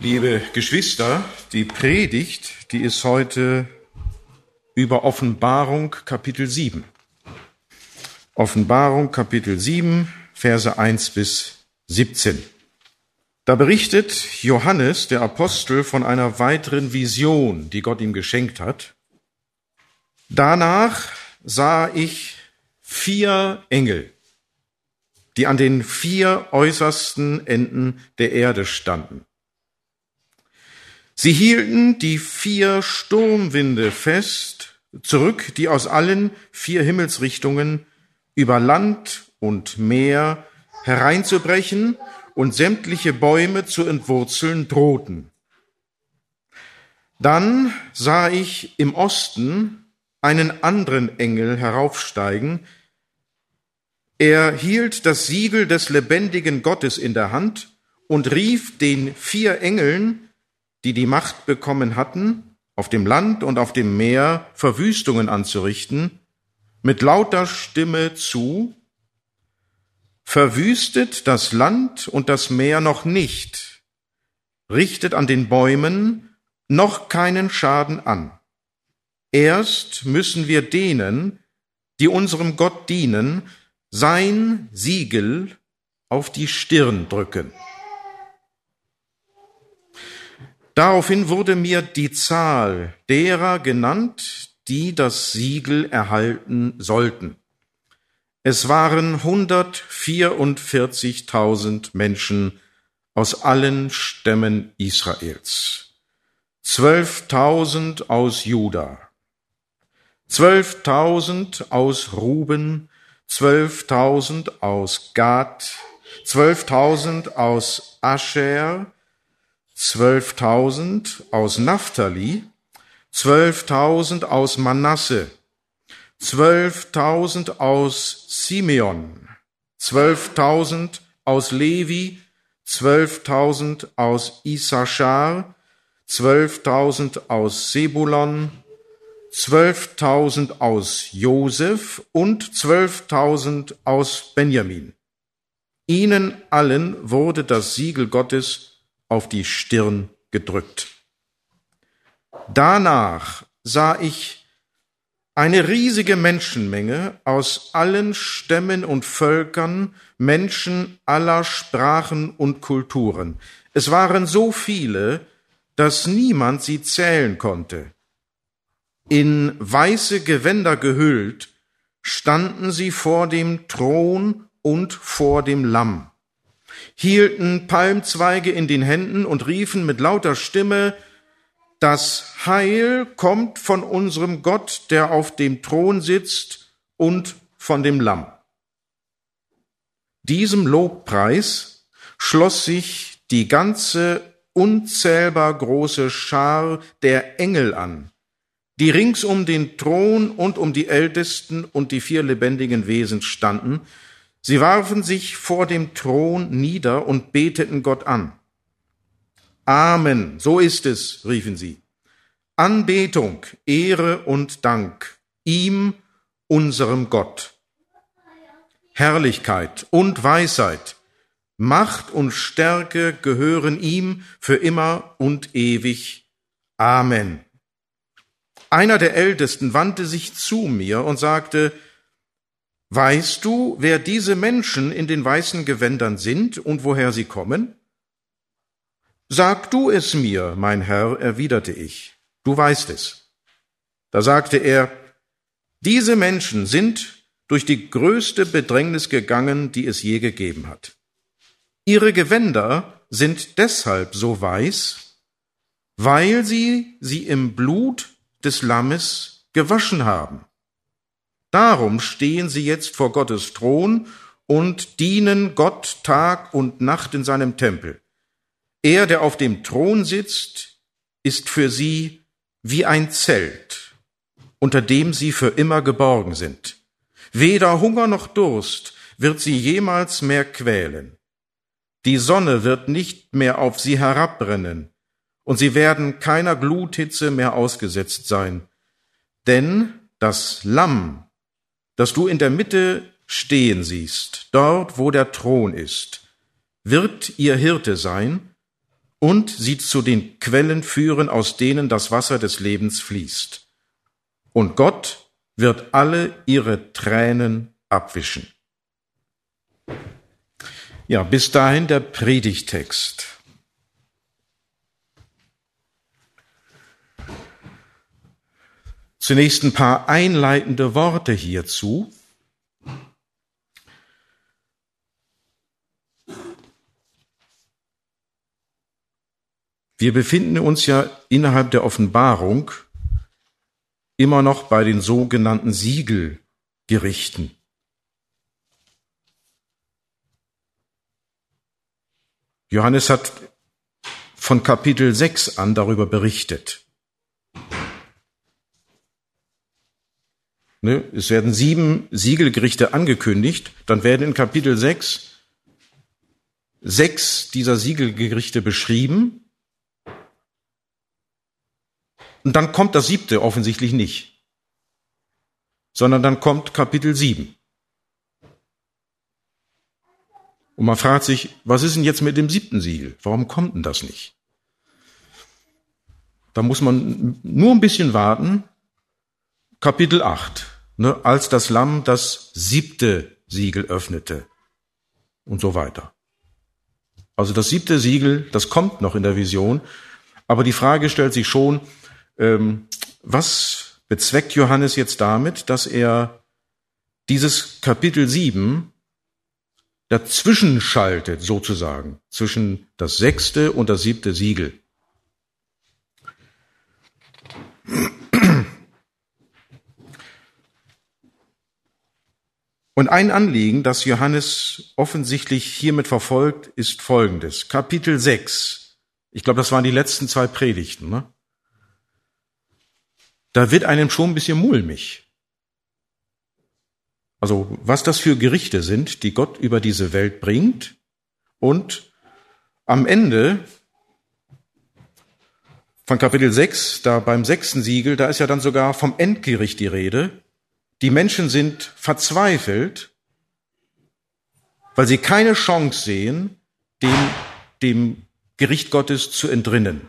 Liebe Geschwister, die Predigt, die ist heute über Offenbarung Kapitel 7. Offenbarung Kapitel 7, Verse 1 bis 17. Da berichtet Johannes, der Apostel, von einer weiteren Vision, die Gott ihm geschenkt hat. Danach sah ich 4 Engel, die an den 4 äußersten Enden der Erde standen. Sie hielten die 4 Sturmwinde fest, zurück, die aus allen 4 Himmelsrichtungen über Land und Meer hereinzubrechen und sämtliche Bäume zu entwurzeln drohten. Dann sah ich im Osten einen anderen Engel heraufsteigen. Er hielt das Siegel des lebendigen Gottes in der Hand und rief den 4 Engeln, die die Macht bekommen hatten, auf dem Land und auf dem Meer Verwüstungen anzurichten, mit lauter Stimme zu: Verwüstet das Land und das Meer noch nicht, richtet an den Bäumen noch keinen Schaden an. Erst müssen wir denen, die unserem Gott dienen, sein Siegel auf die Stirn drücken. Daraufhin wurde mir die Zahl derer genannt, die das Siegel erhalten sollten. Es waren 144.000 Menschen aus allen Stämmen Israels, 12.000 aus Juda, 12.000 aus Ruben, 12.000 aus Gad, 12.000 aus Ascher, 12.000 aus Naphtali, 12.000 aus Manasse, 12.000 aus Simeon, 12.000 aus Levi, 12.000 aus Issachar, 12.000 aus Sebulon, 12.000 aus Josef und 12.000 aus Benjamin. Ihnen allen wurde das Siegel Gottes auf die Stirn gedrückt. Danach sah ich eine riesige Menschenmenge aus allen Stämmen und Völkern, Menschen aller Sprachen und Kulturen. Es waren so viele, dass niemand sie zählen konnte. In weiße Gewänder gehüllt standen sie vor dem Thron und vor dem Lamm, hielten Palmzweige in den Händen und riefen mit lauter Stimme: Das Heil kommt von unserem Gott, der auf dem Thron sitzt, und von dem Lamm. Diesem Lobpreis schloss sich die ganze unzählbar große Schar der Engel an, die rings um den Thron und um die Ältesten und die 4 lebendigen Wesen standen. Sie warfen sich vor dem Thron nieder und beteten Gott an. Amen, so ist es, riefen sie. Anbetung, Ehre und Dank ihm, unserem Gott. Herrlichkeit und Weisheit, Macht und Stärke gehören ihm für immer und ewig. Amen. Einer der Ältesten wandte sich zu mir und sagte: Weißt du, wer diese Menschen in den weißen Gewändern sind und woher sie kommen? Sag du es mir, mein Herr, erwiderte ich. Du weißt es. Da sagte er: Diese Menschen sind durch die größte Bedrängnis gegangen, die es je gegeben hat. Ihre Gewänder sind deshalb so weiß, weil sie im Blut des Lammes gewaschen haben. Darum stehen sie jetzt vor Gottes Thron und dienen Gott Tag und Nacht in seinem Tempel. Er, der auf dem Thron sitzt, ist für sie wie ein Zelt, unter dem sie für immer geborgen sind. Weder Hunger noch Durst wird sie jemals mehr quälen. Die Sonne wird nicht mehr auf sie herabbrennen, und sie werden keiner Gluthitze mehr ausgesetzt sein. Denn das Lamm, das du in der Mitte stehen siehst, dort, wo der Thron ist, wird ihr Hirte sein und sie zu den Quellen führen, aus denen das Wasser des Lebens fließt. Und Gott wird alle ihre Tränen abwischen. Ja, bis dahin der Predigtext. Zunächst ein paar einleitende Worte hierzu. Wir befinden uns ja innerhalb der Offenbarung immer noch bei den sogenannten Siegelgerichten. Johannes hat von Kapitel 6 an darüber berichtet. Es werden 7 Siegelgerichte angekündigt, dann werden in Kapitel 6 dieser Siegelgerichte beschrieben. Und dann kommt das 7. offensichtlich nicht, sondern dann kommt Kapitel 7. Und man fragt sich, was ist denn jetzt mit dem 7. Siegel? Warum kommt denn das nicht? Da muss man nur ein bisschen warten. Kapitel 8, als das Lamm das 7. Siegel öffnete und so weiter. Also das 7. Siegel, das kommt noch in der Vision, aber die Frage stellt sich schon, was bezweckt Johannes jetzt damit, dass er dieses Kapitel 7 dazwischen schaltet, sozusagen, zwischen das 6. und das 7. Siegel? Und ein Anliegen, das Johannes offensichtlich hiermit verfolgt, ist folgendes. Kapitel 6, ich glaube, das waren die letzten 2 Predigten, ne? Da wird einem schon ein bisschen mulmig. Also was das für Gerichte sind, die Gott über diese Welt bringt. Und am Ende von Kapitel 6, da beim 6. Siegel, da ist ja dann sogar vom Endgericht die Rede. Die Menschen sind verzweifelt, weil sie keine Chance sehen, dem Gericht Gottes zu entrinnen.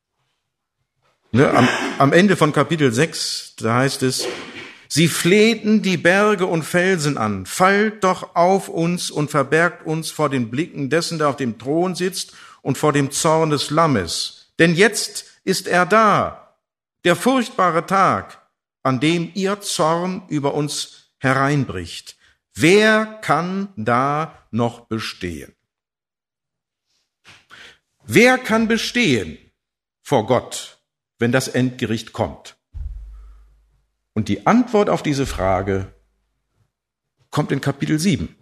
Am Ende von Kapitel 6, da heißt es, sie flehten die Berge und Felsen an, fallt doch auf uns und verbergt uns vor den Blicken dessen, der auf dem Thron sitzt und vor dem Zorn des Lammes. Denn jetzt ist er da, der furchtbare Tag, an dem ihr Zorn über uns hereinbricht. Wer kann da noch bestehen? Wer kann bestehen vor Gott, wenn das Endgericht kommt? Und die Antwort auf diese Frage kommt in Kapitel 7.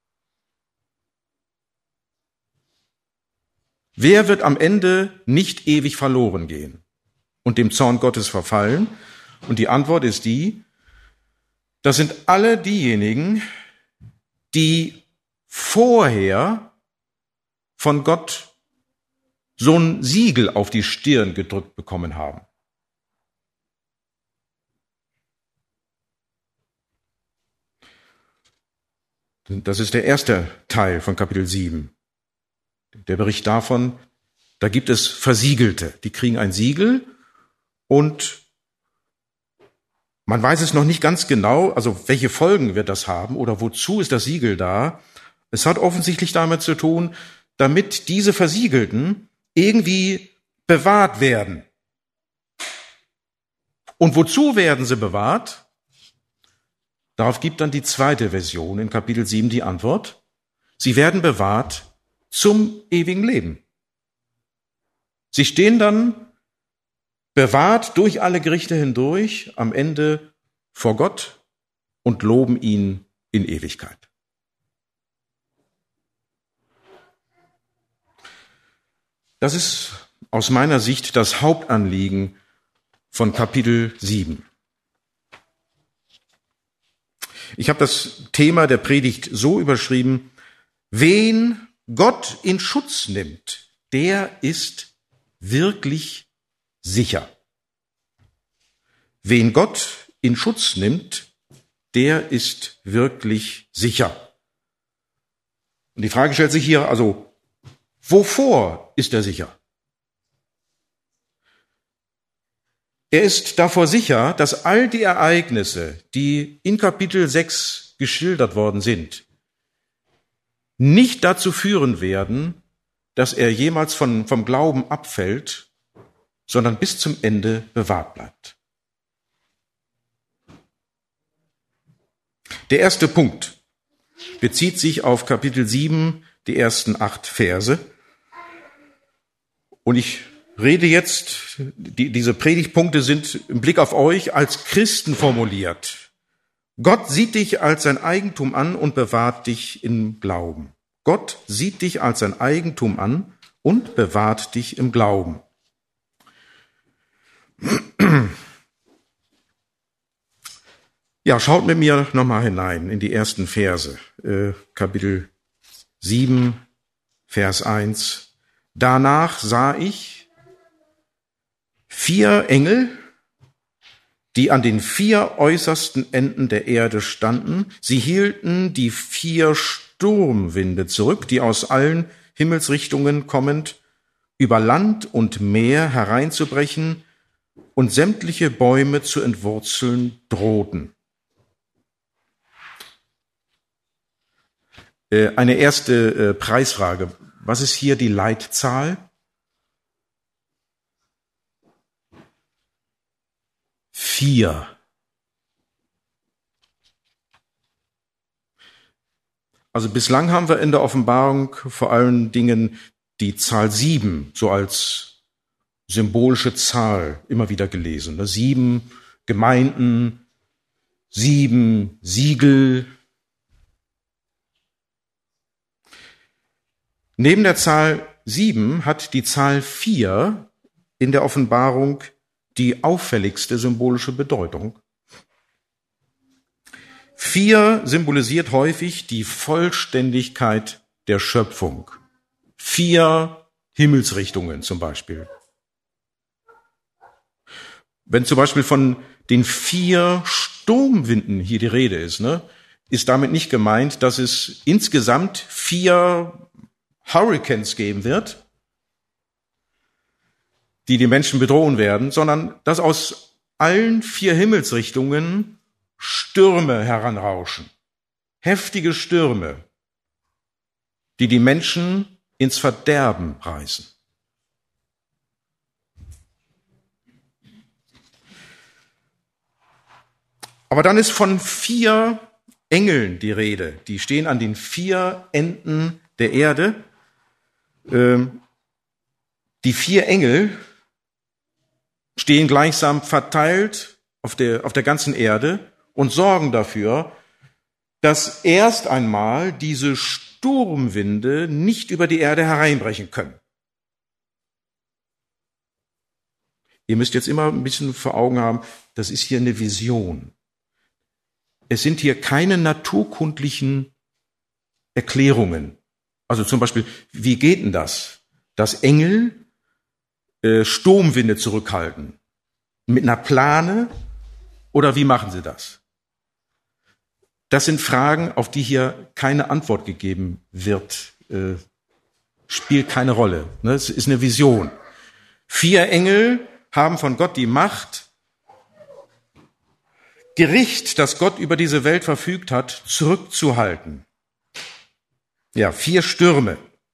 Wer wird am Ende nicht ewig verloren gehen und dem Zorn Gottes verfallen? Und die Antwort ist das sind alle diejenigen, die vorher von Gott so ein Siegel auf die Stirn gedrückt bekommen haben. Das ist der erste Teil von Kapitel 7. Der Bericht davon, da gibt es Versiegelte, die kriegen ein Siegel und man weiß es noch nicht ganz genau, also welche Folgen wird das haben oder wozu ist das Siegel da. Es hat offensichtlich damit zu tun, damit diese Versiegelten irgendwie bewahrt werden. Und wozu werden sie bewahrt? Darauf gibt dann die 2. Version in Kapitel 7 die Antwort. Sie werden bewahrt zum ewigen Leben. Sie stehen dann bewahrt durch alle Gerichte hindurch am Ende vor Gott und loben ihn in Ewigkeit. Das ist aus meiner Sicht das Hauptanliegen von Kapitel 7. Ich habe das Thema der Predigt so überschrieben: Wen Gott in Schutz nimmt, der ist wirklich sicher. Wen Gott in Schutz nimmt, der ist wirklich sicher. Und die Frage stellt sich hier, also, wovor ist er sicher? Er ist davor sicher, dass all die Ereignisse, die in Kapitel 6 geschildert worden sind, nicht dazu führen werden, dass er jemals vom Glauben abfällt, sondern bis zum Ende bewahrt bleibt. Der erste Punkt bezieht sich auf Kapitel 7, die ersten 8 Verse. Und ich rede jetzt, diese Predigtpunkte sind im Blick auf euch als Christen formuliert. Gott sieht dich als sein Eigentum an und bewahrt dich im Glauben. Gott sieht dich als sein Eigentum an und bewahrt dich im Glauben. Ja, schaut mit mir nochmal hinein in die ersten Verse. Kapitel 7, Vers 1. Danach sah ich 4 Engel, die an den 4 äußersten Enden der Erde standen. Sie hielten die 4 Sturmwinde zurück, die aus allen Himmelsrichtungen kommend über Land und Meer hereinzubrechen und sämtliche Bäume zu entwurzeln drohten. Eine erste Preisfrage. Was ist hier die Leitzahl? 4. Also bislang haben wir in der Offenbarung vor allen Dingen die Zahl 7 so als symbolische Zahl immer wieder gelesen. 7 Gemeinden, 7 Siegel. Neben der Zahl 7 hat die Zahl 4 in der Offenbarung die auffälligste symbolische Bedeutung. 4 symbolisiert häufig die Vollständigkeit der Schöpfung. 4 Himmelsrichtungen zum Beispiel. Wenn zum Beispiel von den 4 Sturmwinden hier die Rede ist, ist damit nicht gemeint, dass es insgesamt 4 Hurricanes geben wird, die Menschen bedrohen werden, sondern dass aus allen 4 Himmelsrichtungen Stürme heranrauschen. Heftige Stürme, die Menschen ins Verderben reißen. Aber dann ist von 4 Engeln die Rede. Die stehen an den 4 Enden der Erde. Die 4 Engel stehen gleichsam verteilt auf der ganzen Erde und sorgen dafür, dass erst einmal diese Sturmwinde nicht über die Erde hereinbrechen können. Ihr müsst jetzt immer ein bisschen vor Augen haben, das ist hier eine Vision. Es sind hier keine naturkundlichen Erklärungen. Also zum Beispiel, wie geht denn das? Dass Engel Sturmwinde zurückhalten? Mit einer Plane? Oder wie machen sie das? Das sind Fragen, auf die hier keine Antwort gegeben wird. Spielt keine Rolle. Es ist eine Vision. 4 Engel haben von Gott die Macht, Gericht, das Gott über diese Welt verfügt hat, zurückzuhalten. Ja, 4 Stürme,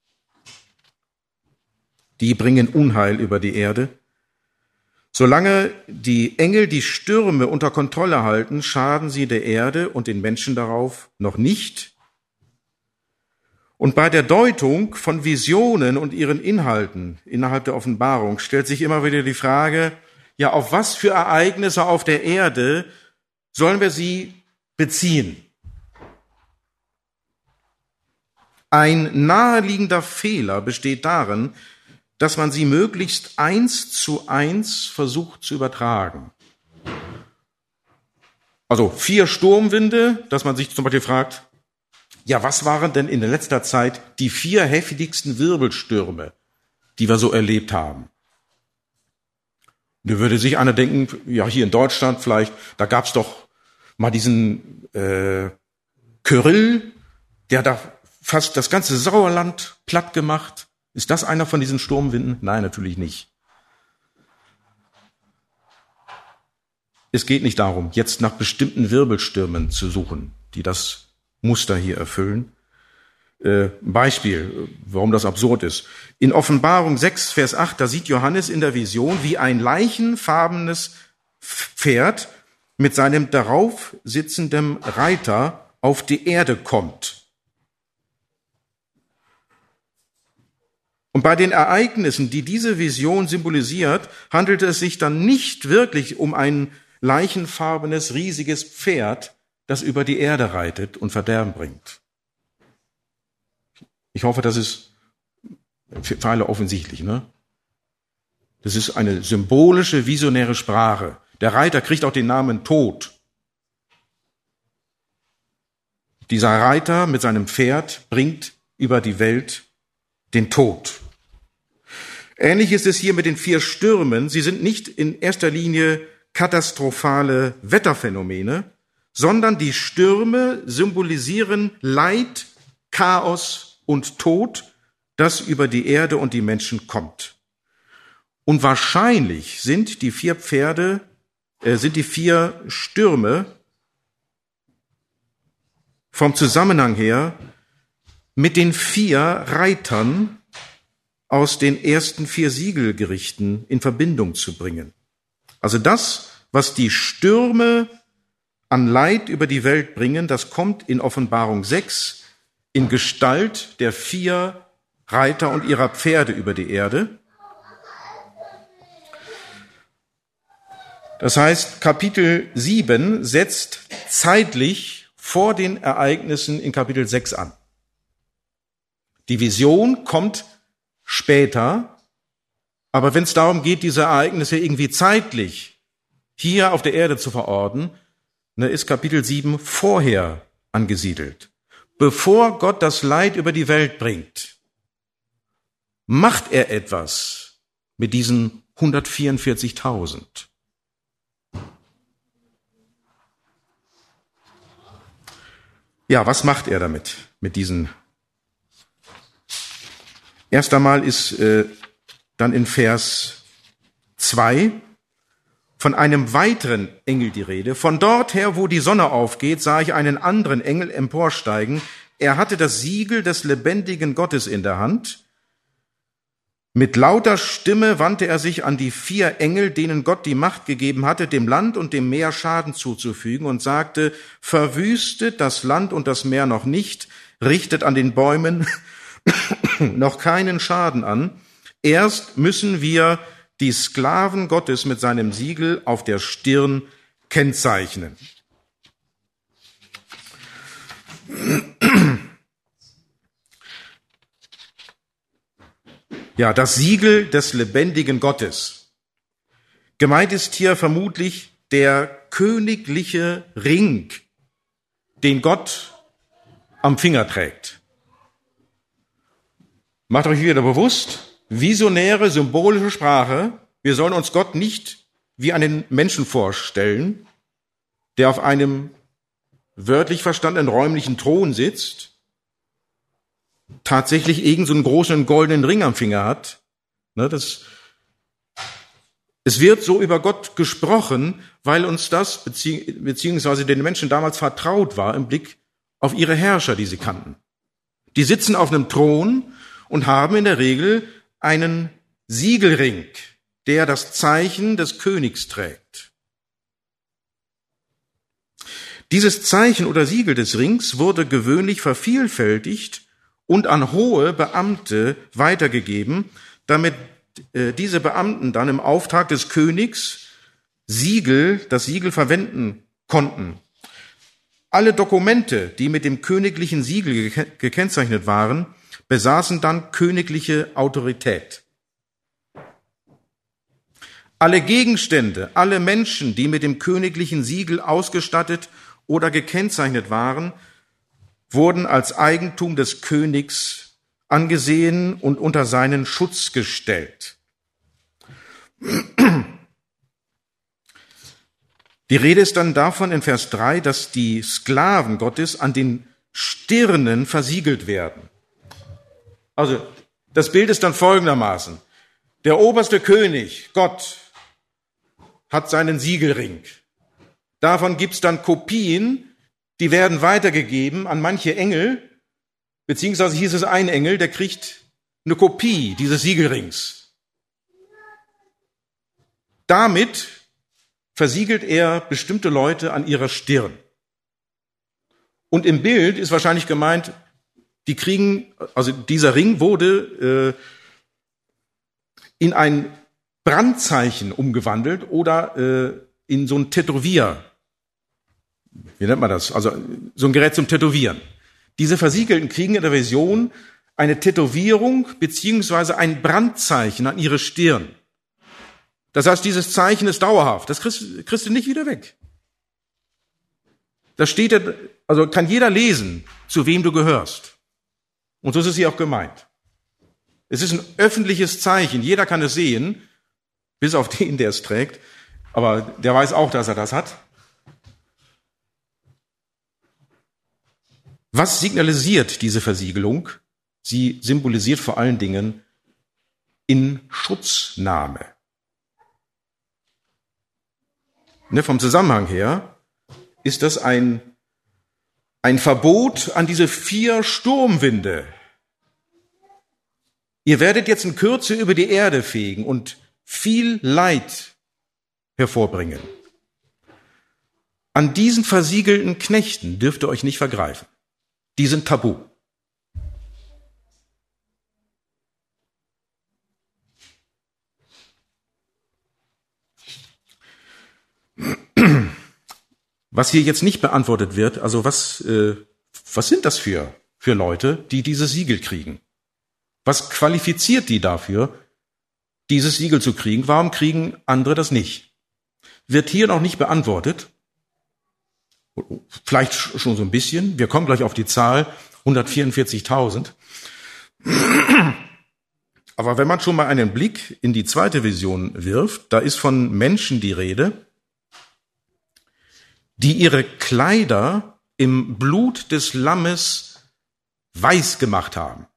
die bringen Unheil über die Erde. Solange die Engel die Stürme unter Kontrolle halten, schaden sie der Erde und den Menschen darauf noch nicht. Und bei der Deutung von Visionen und ihren Inhalten innerhalb der Offenbarung stellt sich immer wieder die Frage, ja, auf was für Ereignisse auf der Erde sollen wir sie beziehen? Ein naheliegender Fehler besteht darin, dass man sie möglichst 1:1 versucht zu übertragen. Also 4 Sturmwinde, dass man sich zum Beispiel fragt, ja, was waren denn in letzter Zeit die 4 heftigsten Wirbelstürme, die wir so erlebt haben? Da würde sich einer denken, ja, hier in Deutschland vielleicht, da gab's doch mal diesen Kyrill, der da fast das ganze Sauerland platt gemacht. Ist das einer von diesen Sturmwinden? Nein, natürlich nicht. es geht nicht darum, jetzt nach bestimmten Wirbelstürmen zu suchen, die das Muster hier erfüllen. Beispiel, warum das absurd ist. In Offenbarung 6, Vers 8, da sieht Johannes in der Vision, wie ein leichenfarbenes Pferd mit seinem darauf sitzenden Reiter auf die Erde kommt. Und bei den Ereignissen, die diese Vision symbolisiert, handelt es sich dann nicht wirklich um ein leichenfarbenes, riesiges Pferd, das über die Erde reitet und Verderben bringt. Ich hoffe, das ist für alle offensichtlich, ne? Das ist eine symbolische, visionäre Sprache. Der Reiter kriegt auch den Namen Tod. Dieser Reiter mit seinem Pferd bringt über die Welt den Tod. Ähnlich ist es hier mit den 4 Stürmen. Sie sind nicht in erster Linie katastrophale Wetterphänomene, sondern die Stürme symbolisieren Leid, Chaos und Tod, das über die Erde und die Menschen kommt. Und wahrscheinlich sind die 4 Stürme vom Zusammenhang her mit den 4 Reitern aus den ersten 4 Siegelgerichten in Verbindung zu bringen. Also das, was die Stürme an Leid über die Welt bringen, das kommt in Offenbarung 6 in Gestalt der 4 Reiter und ihrer Pferde über die Erde. Das heißt, Kapitel 7 setzt zeitlich vor den Ereignissen in Kapitel 6 an. Die Vision kommt später, aber wenn es darum geht, diese Ereignisse irgendwie zeitlich hier auf der Erde zu verorten, ist Kapitel 7 vorher angesiedelt. Bevor Gott das Leid über die Welt bringt, macht er etwas mit diesen 144.000. Ja, was macht er damit, mit diesen? Erst einmal ist dann in Vers 2 von einem weiteren Engel die Rede. Von dort her, wo die Sonne aufgeht, sah ich einen anderen Engel emporsteigen. Er hatte das Siegel des lebendigen Gottes in der Hand. Mit lauter Stimme wandte er sich an die 4 Engel, denen Gott die Macht gegeben hatte, dem Land und dem Meer Schaden zuzufügen, und sagte: Verwüstet das Land und das Meer noch nicht, richtet an den Bäumen noch keinen Schaden an. Erst müssen wir die Sklaven Gottes mit seinem Siegel auf der Stirn kennzeichnen. Ja, das Siegel des lebendigen Gottes. Gemeint ist hier vermutlich der königliche Ring, den Gott am Finger trägt. Macht euch wieder bewusst, visionäre, symbolische Sprache. Wir sollen uns Gott nicht wie einen Menschen vorstellen, der auf einem wörtlich verstandenen räumlichen Thron sitzt, tatsächlich irgend so einen großen goldenen Ring am Finger hat. Es wird so über Gott gesprochen, weil uns das beziehungsweise den Menschen damals vertraut war im Blick auf ihre Herrscher, die sie kannten. Die sitzen auf einem Thron und haben in der Regel einen Siegelring, der das Zeichen des Königs trägt. Dieses Zeichen oder Siegel des Rings wurde gewöhnlich vervielfältigt und an hohe Beamte weitergegeben, damit diese Beamten dann im Auftrag des Königs das Siegel verwenden konnten. Alle Dokumente, die mit dem königlichen Siegel gekennzeichnet waren, besaßen dann königliche Autorität. Alle Gegenstände, alle Menschen, die mit dem königlichen Siegel ausgestattet oder gekennzeichnet waren, wurden als Eigentum des Königs angesehen und unter seinen Schutz gestellt. Die Rede ist dann davon in Vers 3, dass die Sklaven Gottes an den Stirnen versiegelt werden. Also das Bild ist dann folgendermaßen: Der oberste König, Gott, hat seinen Siegelring Davon gibt's dann Kopien, die werden weitergegeben an manche Engel, beziehungsweise hieß es ein Engel, der kriegt eine Kopie dieses Siegelrings. Damit versiegelt er bestimmte Leute an ihrer Stirn. Und im Bild ist wahrscheinlich gemeint, die kriegen, also dieser Ring wurde in ein Brandzeichen umgewandelt oder in so ein Tätowier. Wie nennt man das? Also so ein Gerät zum Tätowieren. Diese Versiegelten kriegen in der Vision eine Tätowierung beziehungsweise ein Brandzeichen an ihre Stirn. Das heißt, dieses Zeichen ist dauerhaft. Das kriegst du nicht wieder weg. Da steht, also kann jeder lesen, zu wem du gehörst. Und so ist es hier auch gemeint. Es ist ein öffentliches Zeichen. Jeder kann es sehen, bis auf den, der es trägt. Aber der weiß auch, dass er das hat. Was signalisiert diese Versiegelung? Sie symbolisiert vor allen Dingen in Schutznahme. Vom Zusammenhang her ist das ein Verbot an diese 4 Sturmwinde. Ihr werdet jetzt in Kürze über die Erde fegen und viel Leid hervorbringen. An diesen versiegelten Knechten dürft ihr euch nicht vergreifen. Die sind tabu. Was hier jetzt nicht beantwortet wird, also was sind das für Leute, die dieses Siegel kriegen? Was qualifiziert die dafür, dieses Siegel zu kriegen? Warum kriegen andere das nicht? Wird hier noch nicht beantwortet. Vielleicht schon so ein bisschen. Wir kommen gleich auf die Zahl 144.000. Aber wenn man schon mal einen Blick in die zweite Vision wirft, da ist von Menschen die Rede, die ihre Kleider im Blut des Lammes weiß gemacht haben.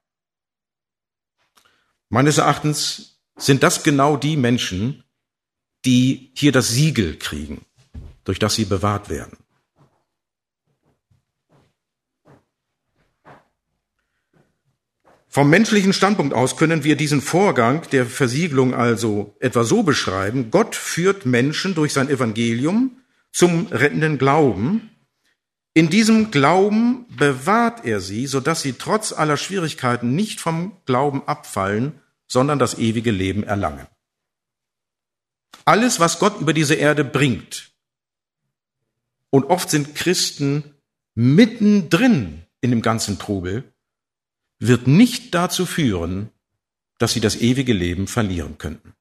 Meines Erachtens sind das genau die Menschen, die hier das Siegel kriegen, durch das sie bewahrt werden. Vom menschlichen Standpunkt aus können wir diesen Vorgang der Versiegelung also etwa so beschreiben: Gott führt Menschen durch sein Evangelium zum rettenden Glauben. In diesem Glauben bewahrt er sie, sodass sie trotz aller Schwierigkeiten nicht vom Glauben abfallen, sondern das ewige Leben erlangen. Alles, was Gott über diese Erde bringt, und oft sind Christen mittendrin in dem ganzen Trubel, wird nicht dazu führen, dass sie das ewige Leben verlieren könnten.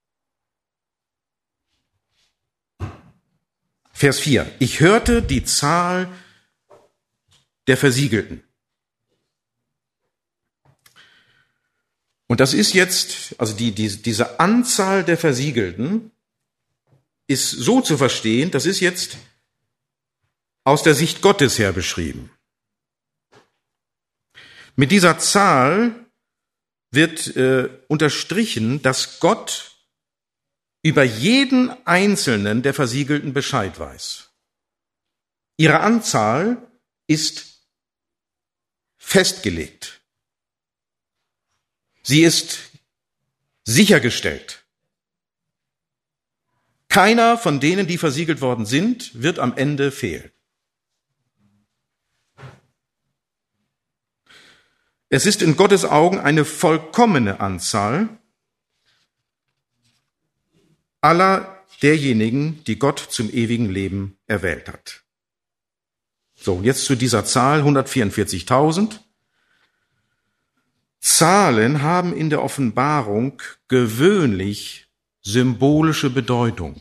Vers 4. Ich hörte die Zahl der Versiegelten. Und das ist jetzt, also diese Anzahl der Versiegelten ist so zu verstehen, das ist jetzt aus der Sicht Gottes her beschrieben. Mit dieser Zahl wird unterstrichen, dass Gott über jeden einzelnen der Versiegelten Bescheid weiß. Ihre Anzahl ist festgelegt. Sie ist sichergestellt. Keiner von denen, die versiegelt worden sind, wird am Ende fehlen. Es ist in Gottes Augen eine vollkommene Anzahl aller derjenigen, die Gott zum ewigen Leben erwählt hat. So, jetzt zu dieser Zahl 144.000. Zahlen haben in der Offenbarung gewöhnlich symbolische Bedeutung.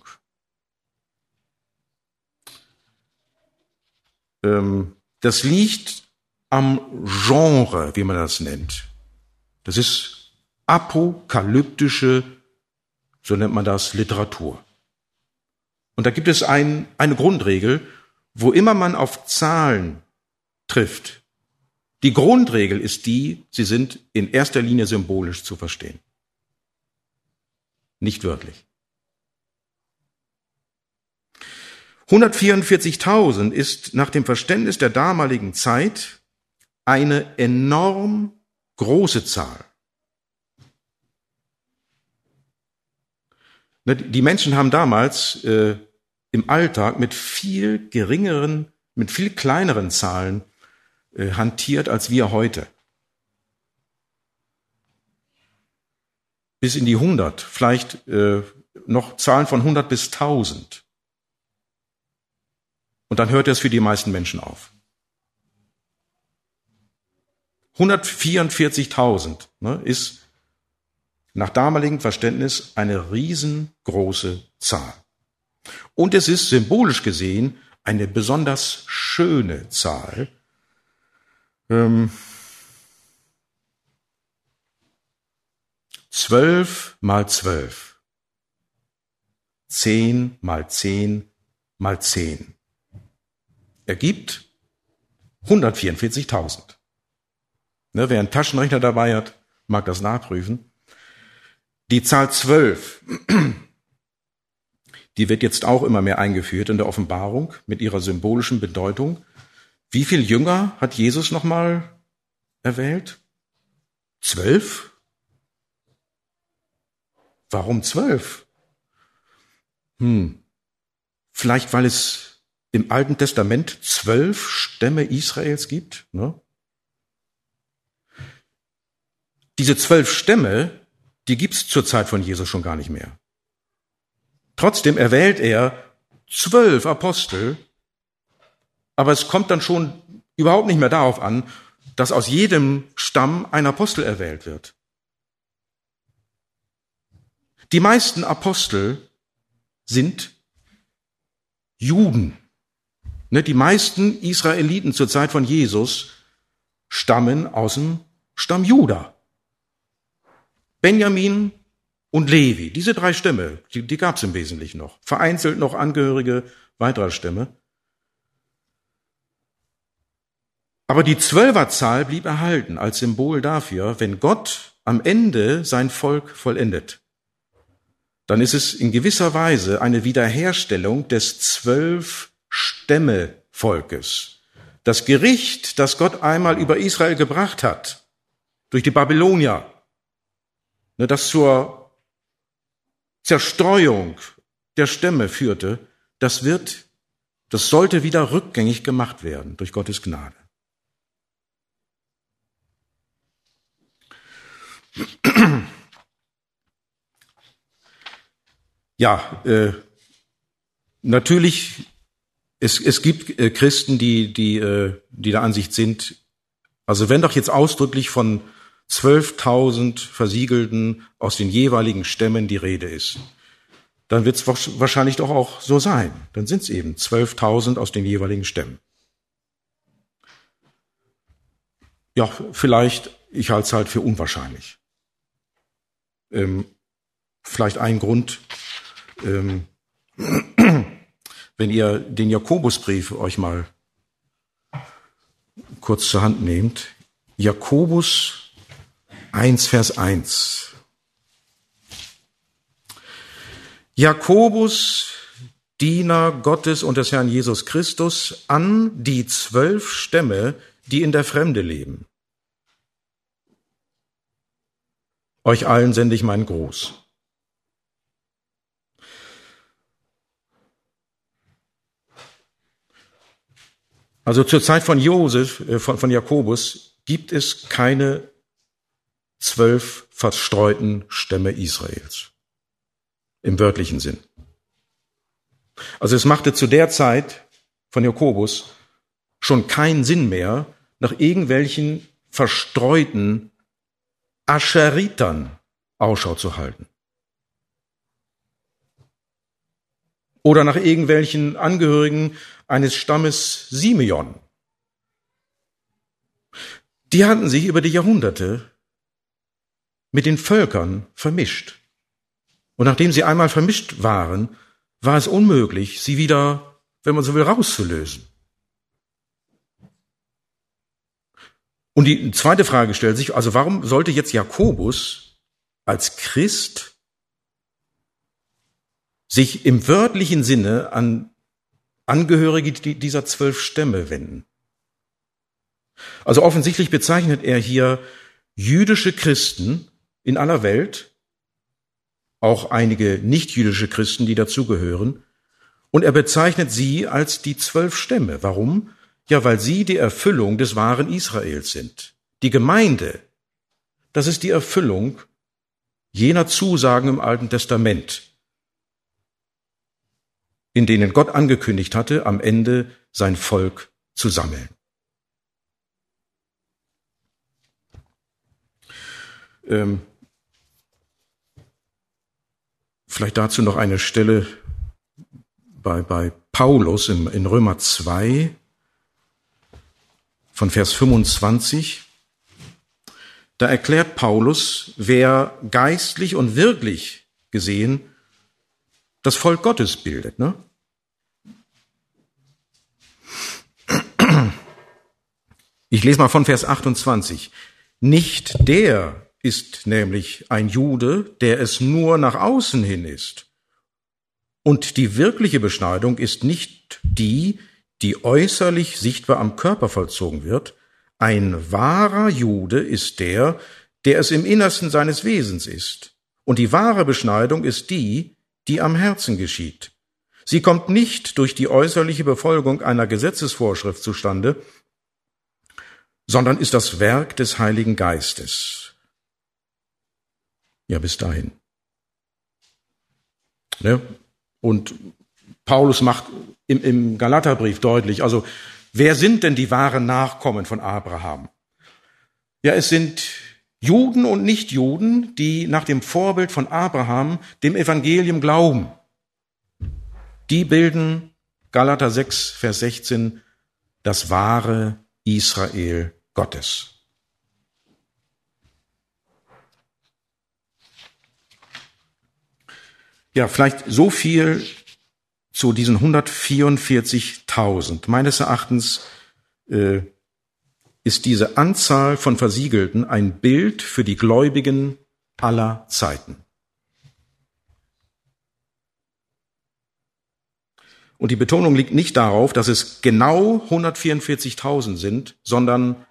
Das liegt am Genre, wie man das nennt. Das ist apokalyptische, so nennt man das, Literatur. Und da gibt es eine Grundregel, wo immer man auf Zahlen trifft. Die Grundregel ist die, sie sind in erster Linie symbolisch zu verstehen. Nicht wörtlich. 144.000 ist nach dem Verständnis der damaligen Zeit eine enorm große Zahl. Die Menschen haben damals im Alltag mit viel kleineren Zahlen hantiert als wir heute. Bis in die 100, vielleicht noch Zahlen von 100 bis 1000. Und dann hört es für die meisten Menschen auf. 144.000 ist nach damaligem Verständnis eine riesengroße Zahl. Und es ist symbolisch gesehen eine besonders schöne Zahl. 12 mal 12. 10 mal 10 mal 10. Ergibt 144.000. Wer einen Taschenrechner dabei hat, mag das nachprüfen. Die Zahl 12, die wird jetzt auch immer mehr eingeführt in der Offenbarung mit ihrer symbolischen Bedeutung. Wie viele Jünger hat Jesus nochmal erwählt? 12? Warum 12? Vielleicht, weil es im Alten Testament 12 Stämme Israels gibt. Ne? Diese 12 Stämme, die gibt's zur Zeit von Jesus schon gar nicht mehr. Trotzdem erwählt er 12 Apostel, aber es kommt dann schon überhaupt nicht mehr darauf an, dass aus jedem Stamm ein Apostel erwählt wird. Die meisten Apostel sind Juden. Die meisten Israeliten zur Zeit von Jesus stammen aus dem Stamm Juda. Benjamin und Levi, diese 3 Stämme, die gab es im Wesentlichen noch. Vereinzelt noch Angehörige weiterer Stämme. Aber die 12er-Zahl blieb erhalten als Symbol dafür, wenn Gott am Ende sein Volk vollendet, dann ist es in gewisser Weise eine Wiederherstellung des 12-Stämme-Volkes. Das Gericht, das Gott einmal über Israel gebracht hat, durch die Babylonier, das zur Zerstreuung der Stämme führte, das sollte wieder rückgängig gemacht werden durch Gottes Gnade. Ja, natürlich, es gibt Christen, die der Ansicht sind, also wenn doch jetzt ausdrücklich von 12.000 Versiegelten aus den jeweiligen Stämmen die Rede ist, dann wird es wahrscheinlich doch auch so sein. Dann sind es eben 12.000 aus den jeweiligen Stämmen. Ja, vielleicht, ich halte es halt für unwahrscheinlich. Vielleicht ein Grund, wenn ihr den Jakobusbrief euch mal kurz zur Hand nehmt. Jakobus 1, Vers 1. Jakobus, Diener Gottes und des Herrn Jesus Christus, an die 12 Stämme, die in der Fremde leben. Euch allen sende ich meinen Gruß. Also zur Zeit von von Jakobus gibt es keine 12 verstreuten Stämme Israels. Im wörtlichen Sinn. Also es machte zu der Zeit von Jakobus schon keinen Sinn mehr, nach irgendwelchen verstreuten Ascheritern Ausschau zu halten. Oder nach irgendwelchen Angehörigen eines Stammes Simeon. Die hatten sich über die Jahrhunderte mit den Völkern vermischt. Und nachdem sie einmal vermischt waren, war es unmöglich, sie wieder, wenn man so will, rauszulösen. Und die zweite Frage stellt sich, also warum sollte jetzt Jakobus als Christ sich im wörtlichen Sinne an Angehörige dieser 12 Stämme wenden. Also offensichtlich bezeichnet er hier jüdische Christen in aller Welt, auch einige nicht-jüdische Christen, die dazugehören, und er bezeichnet sie als die 12 Stämme. Warum? Ja, weil sie die Erfüllung des wahren Israels sind. Die Gemeinde, das ist die Erfüllung jener Zusagen im Alten Testament, in denen Gott angekündigt hatte, am Ende sein Volk zu sammeln. Vielleicht dazu noch eine Stelle bei Paulus in Römer 2 von Vers 25. Da erklärt Paulus, wer geistlich und wirklich gesehen das Volk Gottes bildet. Ne? Ich lese mal von Vers 28. Nicht der ist nämlich ein Jude, der es nur nach außen hin ist. Und die wirkliche Beschneidung ist nicht die, die äußerlich sichtbar am Körper vollzogen wird. Ein wahrer Jude ist der, der es im Innersten seines Wesens ist. Und die wahre Beschneidung ist die, die am Herzen geschieht. Sie kommt nicht durch die äußerliche Befolgung einer Gesetzesvorschrift zustande, sondern ist das Werk des Heiligen Geistes. Ja, bis dahin. Ne? Und Paulus macht im Galaterbrief deutlich, also wer sind denn die wahren Nachkommen von Abraham? Ja, es sind Juden und Nichtjuden, die nach dem Vorbild von Abraham dem Evangelium glauben. Die bilden, Galater 6, Vers 16, das wahre Israel Gottes. Ja, vielleicht so viel zu diesen 144.000. Meines Erachtens ist diese Anzahl von Versiegelten ein Bild für die Gläubigen aller Zeiten. Und die Betonung liegt nicht darauf, dass es genau 144.000 sind, sondern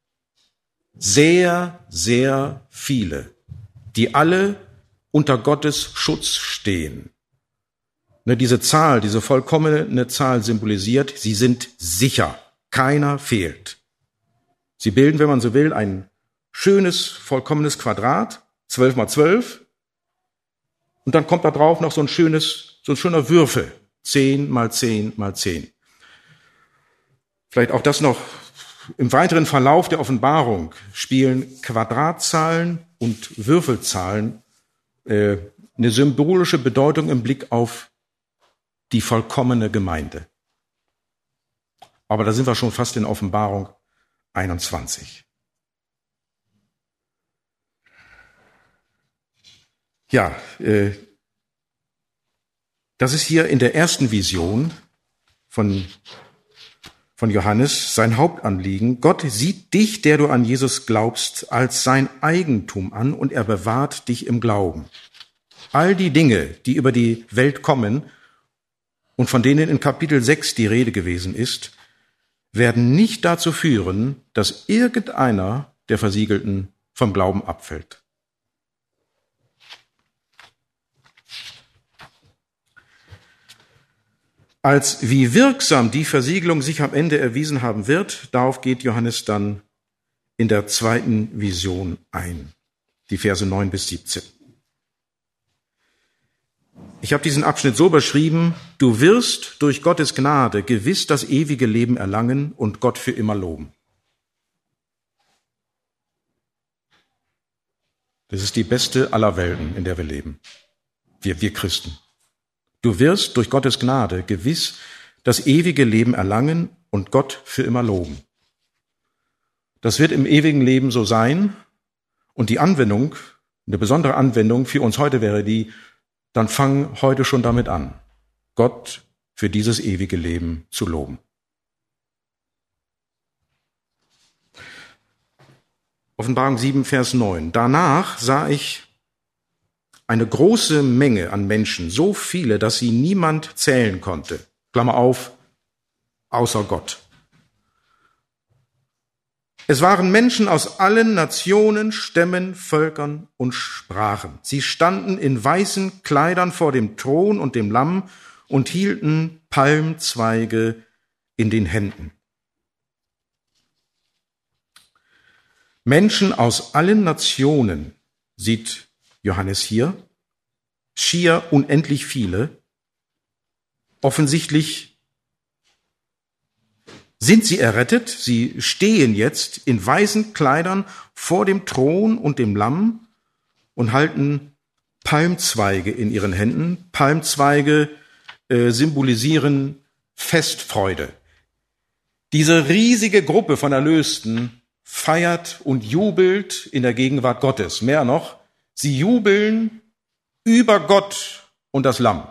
sehr, sehr viele, die alle unter Gottes Schutz stehen. Diese Zahl, diese vollkommene Zahl symbolisiert, sie sind sicher, keiner fehlt. Sie bilden, wenn man so will, ein schönes, vollkommenes Quadrat, 12 mal 12, und dann kommt da drauf noch so ein schöner Würfel, 10 mal 10 mal 10. Vielleicht auch das noch: im weiteren Verlauf der Offenbarung spielen Quadratzahlen und Würfelzahlen eine symbolische Bedeutung im Blick auf die vollkommene Gemeinde. Aber da sind wir schon fast in Offenbarung 21. Ja, das ist hier in der ersten Vision von Johannes sein Hauptanliegen. Gott sieht dich, der du an Jesus glaubst, als sein Eigentum an, und er bewahrt dich im Glauben. All die Dinge, die über die Welt kommen und von denen in Kapitel 6 die Rede gewesen ist, werden nicht dazu führen, dass irgendeiner der Versiegelten vom Glauben abfällt. Als wie wirksam die Versiegelung sich am Ende erwiesen haben wird, darauf geht Johannes dann in der zweiten Vision ein, die Verse 9 bis 17. Ich habe diesen Abschnitt so beschrieben: Du wirst durch Gottes Gnade gewiss das ewige Leben erlangen und Gott für immer loben. Das ist die beste aller Welten, in der wir leben. Wir Christen. Du wirst durch Gottes Gnade gewiss das ewige Leben erlangen und Gott für immer loben. Das wird im ewigen Leben so sein, und die Anwendung, eine besondere Anwendung für uns heute wäre die: Dann fang heute schon damit an, Gott für dieses ewige Leben zu loben. Offenbarung 7, Vers 9. Danach sah ich eine große Menge an Menschen, so viele, dass sie niemand zählen konnte. Klammer auf, außer Gott. Es waren Menschen aus allen Nationen, Stämmen, Völkern und Sprachen. Sie standen in weißen Kleidern vor dem Thron und dem Lamm und hielten Palmzweige in den Händen. Menschen aus allen Nationen sieht Johannes hier, schier unendlich viele. Offensichtlich sind sie errettet. Sie stehen jetzt in weißen Kleidern vor dem Thron und dem Lamm und halten Palmzweige in ihren Händen. Palmzweige symbolisieren Festfreude. Diese riesige Gruppe von Erlösten feiert und jubelt in der Gegenwart Gottes. Mehr noch, sie jubeln über Gott und das Lamm.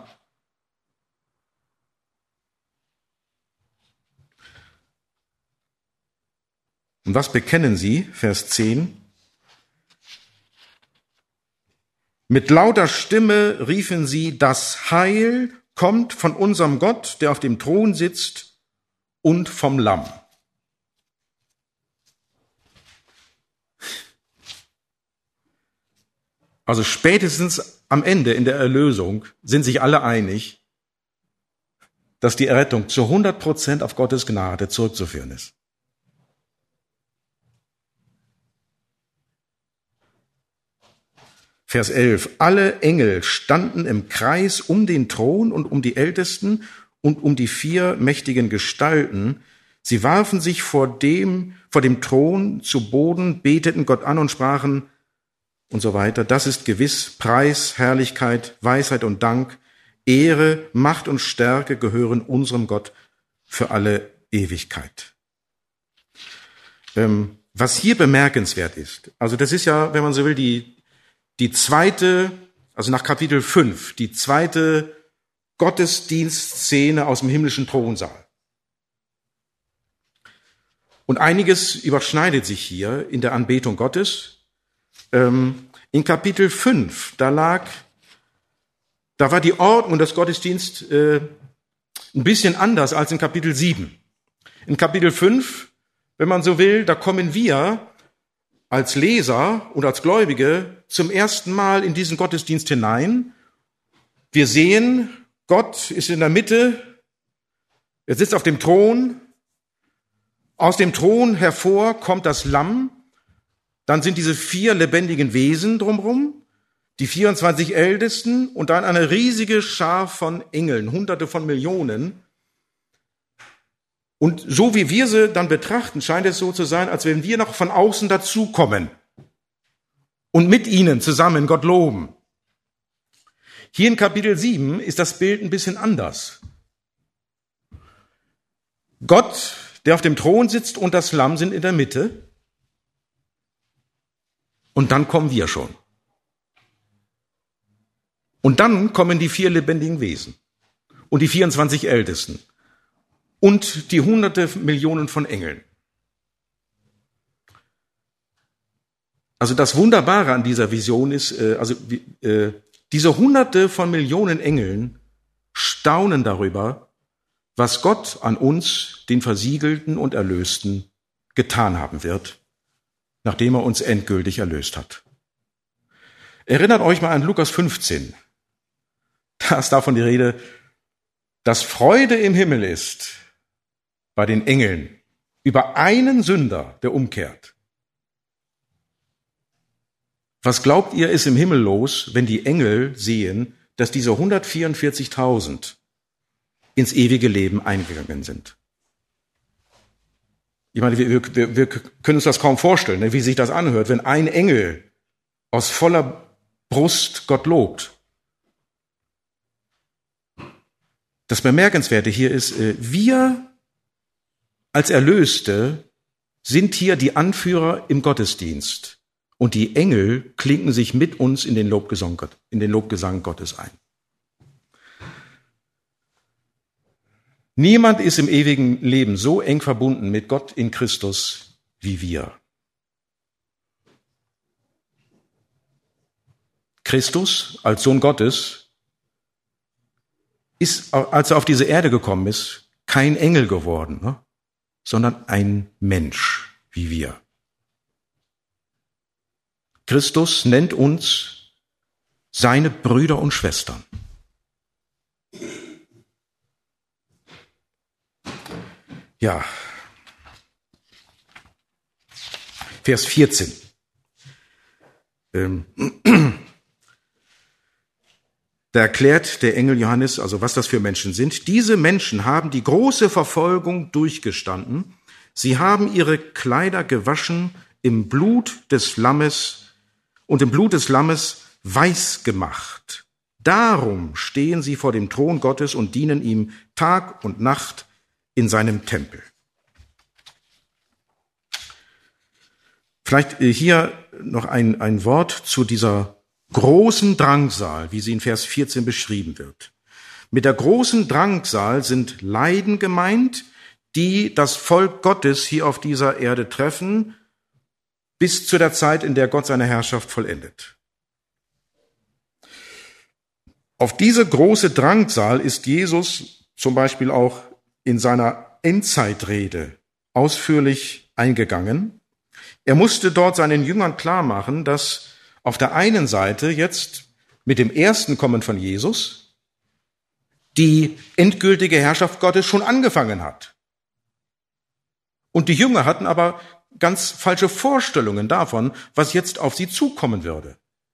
Und was bekennen sie? Vers 10. Mit lauter Stimme riefen sie, das Heil kommt von unserem Gott, der auf dem Thron sitzt, und vom Lamm. Also spätestens am Ende in der Erlösung sind sich alle einig, dass die Errettung zu 100% auf Gottes Gnade zurückzuführen ist. Vers 11. Alle Engel standen im Kreis um den Thron und um die Ältesten und um die 4 mächtigen Gestalten. Sie warfen sich vor dem Thron zu Boden, beteten Gott an und sprachen und so weiter. Das ist gewiss, Preis, Herrlichkeit, Weisheit und Dank, Ehre, Macht und Stärke gehören unserem Gott für alle Ewigkeit. Was hier bemerkenswert ist, also das ist ja, wenn man so will, die zweite, also nach Kapitel 5, die zweite Gottesdienstszene aus dem himmlischen Thronsaal. Und einiges überschneidet sich hier in der Anbetung Gottes. In Kapitel 5, da war die Ordnung des Gottesdienstes ein bisschen anders als in Kapitel 7. In Kapitel 5, wenn man so will, da kommen wir als Leser und als Gläubige zum ersten Mal in diesen Gottesdienst hinein. Wir sehen, Gott ist in der Mitte, er sitzt auf dem Thron, aus dem Thron hervor kommt das Lamm, dann sind diese 4 lebendigen Wesen drumherum, die 24 Ältesten und dann eine riesige Schar von Engeln, Hunderte von Millionen. Und so wie wir sie dann betrachten, scheint es so zu sein, als wenn wir noch von außen dazukommen und mit ihnen zusammen Gott loben. Hier in Kapitel 7 ist das Bild ein bisschen anders. Gott, der auf dem Thron sitzt, und das Lamm sind in der Mitte. Und dann kommen wir schon. Und dann kommen die 4 lebendigen Wesen und die 24 Ältesten. Und die Hunderte Millionen von Engeln. Also das Wunderbare an dieser Vision ist, diese Hunderte von Millionen Engeln staunen darüber, was Gott an uns, den Versiegelten und Erlösten, getan haben wird, nachdem er uns endgültig erlöst hat. Erinnert euch mal an Lukas 15. Da ist davon die Rede, dass Freude im Himmel ist, bei den Engeln über einen Sünder, der umkehrt. Was glaubt ihr, ist im Himmel los, wenn die Engel sehen, dass diese 144.000 ins ewige Leben eingegangen sind? Ich meine, wir können uns das kaum vorstellen, wie sich das anhört, wenn ein Engel aus voller Brust Gott lobt. Das Bemerkenswerte hier ist, wir als Erlöste sind hier die Anführer im Gottesdienst und die Engel klinken sich mit uns in den Lobgesang Gottes ein. Niemand ist im ewigen Leben so eng verbunden mit Gott in Christus wie wir. Christus als Sohn Gottes ist, als er auf diese Erde gekommen ist, kein Engel geworden, ne? Sondern ein Mensch wie wir. Christus nennt uns seine Brüder und Schwestern. Ja, Vers 14. Da erklärt der Engel Johannes, also was das für Menschen sind. Diese Menschen haben die große Verfolgung durchgestanden. Sie haben ihre Kleider gewaschen im Blut des Lammes und im Blut des Lammes weiß gemacht. Darum stehen sie vor dem Thron Gottes und dienen ihm Tag und Nacht in seinem Tempel. Vielleicht hier noch ein Wort zu dieser großen Drangsal, wie sie in Vers 14 beschrieben wird. Mit der großen Drangsal sind Leiden gemeint, die das Volk Gottes hier auf dieser Erde treffen, bis zu der Zeit, in der Gott seine Herrschaft vollendet. Auf diese große Drangsal ist Jesus zum Beispiel auch in seiner Endzeitrede ausführlich eingegangen. Er musste dort seinen Jüngern klarmachen, dass auf der einen Seite jetzt mit dem ersten Kommen von Jesus die endgültige Herrschaft Gottes schon angefangen hat. Und die Jünger hatten aber ganz falsche Vorstellungen davon, was jetzt auf sie zukommen würde.